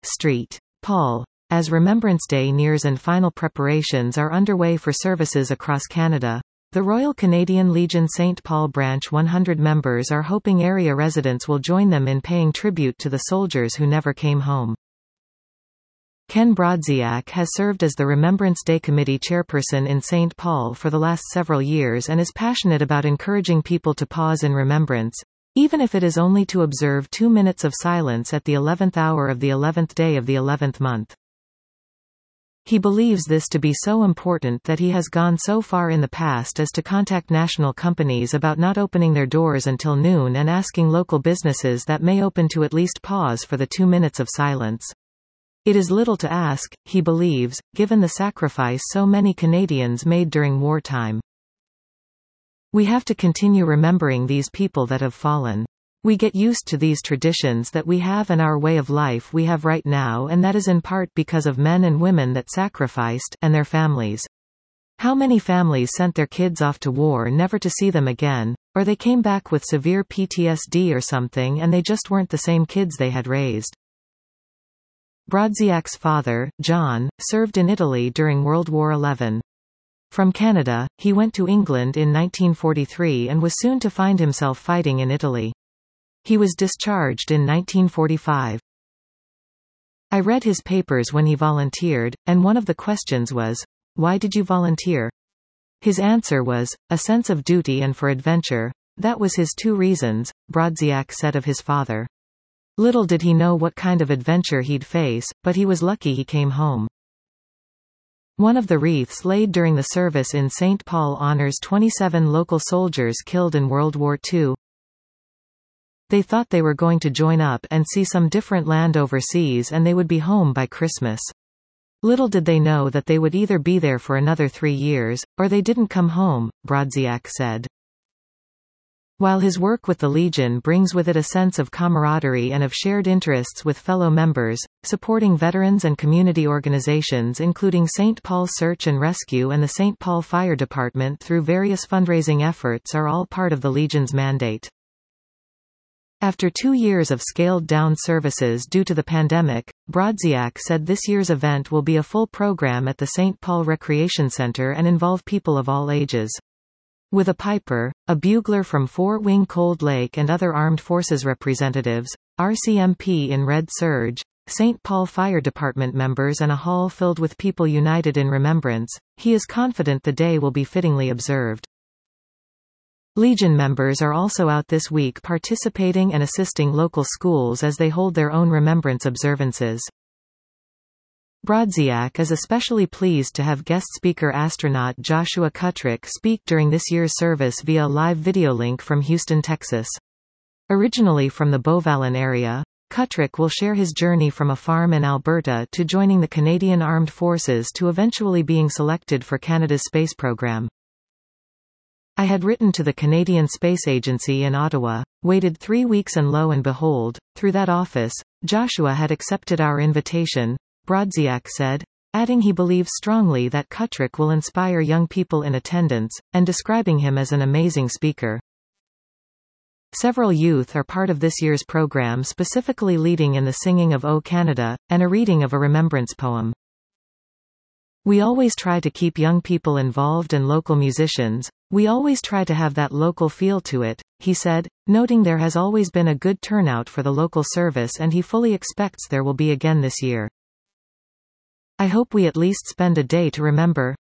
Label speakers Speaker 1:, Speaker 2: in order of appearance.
Speaker 1: St. Paul. As Remembrance Day nears and final preparations are underway for services across Canada, the Royal Canadian Legion St. Paul Branch 100 members are hoping area residents will join them in paying tribute to the soldiers who never came home. Ken Brodziak has served as the Remembrance Day Committee chairperson in St. Paul for the last several years and is passionate about encouraging people to pause in remembrance, even if it is only to observe 2 minutes of silence at the 11th hour of the 11th day of the 11th month. He believes this to be so important that he has gone so far in the past as to contact national companies about not opening their doors until noon and asking local businesses that may open to at least pause for the 2 minutes of silence. It is little to ask, he believes, given the sacrifice so many Canadians made during wartime. We have to continue remembering these people that have fallen. We get used to these traditions that we have and our way of life we have right now, and that is in part because of men and women that sacrificed, and their families. How many families sent their kids off to war never to see them again, or they came back with severe PTSD or something and they just weren't the same kids they had raised. Brodziak's father, John, served in Italy during World War XI. From Canada, he went to England in 1943 and was soon to find himself fighting in Italy. He was discharged in 1945. I read his papers when he volunteered, and one of the questions was, "Why did you volunteer?" His answer was, "A sense of duty and for adventure." That was his 2 reasons, Brodziak said of his father. Little did he know what kind of adventure he'd face, but he was lucky he came home. One of the wreaths laid during the service in St. Paul honors 27 local soldiers killed in World War II. They thought they were going to join up and see some different land overseas and they would be home by Christmas. Little did they know that they would either be there for another 3 years, or they didn't come home, Brodziak said. While his work with the Legion brings with it a sense of camaraderie and of shared interests with fellow members, supporting veterans and community organizations including St. Paul Search and Rescue and the St. Paul Fire Department through various fundraising efforts are all part of the Legion's mandate. After 2 years of scaled-down services due to the pandemic, Brodziak said this year's event will be a full program at the St. Paul Recreation Center and involve people of all ages. With a piper, a bugler from Fort Wing Cold Lake and other armed forces representatives, RCMP in Red Surge, St. Paul Fire Department members and a hall filled with people united in remembrance, he is confident the day will be fittingly observed. Legion members are also out this week participating and assisting local schools as they hold their own remembrance observances. Brodziak is especially pleased to have guest speaker astronaut Joshua Kutrick speak during this year's service via a live video link from Houston, Texas. Originally from the Beauvalin area, Kutrick will share his journey from a farm in Alberta to joining the Canadian Armed Forces to eventually being selected for Canada's space program. I had written to the Canadian Space Agency in Ottawa, waited 3 weeks and lo and behold, through that office, Joshua had accepted our invitation, Brodziak said, adding he believes strongly that Kutrick will inspire young people in attendance, and describing him as an amazing speaker. Several youth are part of this year's program, specifically leading in the singing of O Canada, and a reading of a remembrance poem. We always try to keep young people involved and local musicians. We always try to have that local feel to it, he said, noting there has always been a good turnout for the local service and he fully expects there will be again this year. I hope we at least spend a day to remember,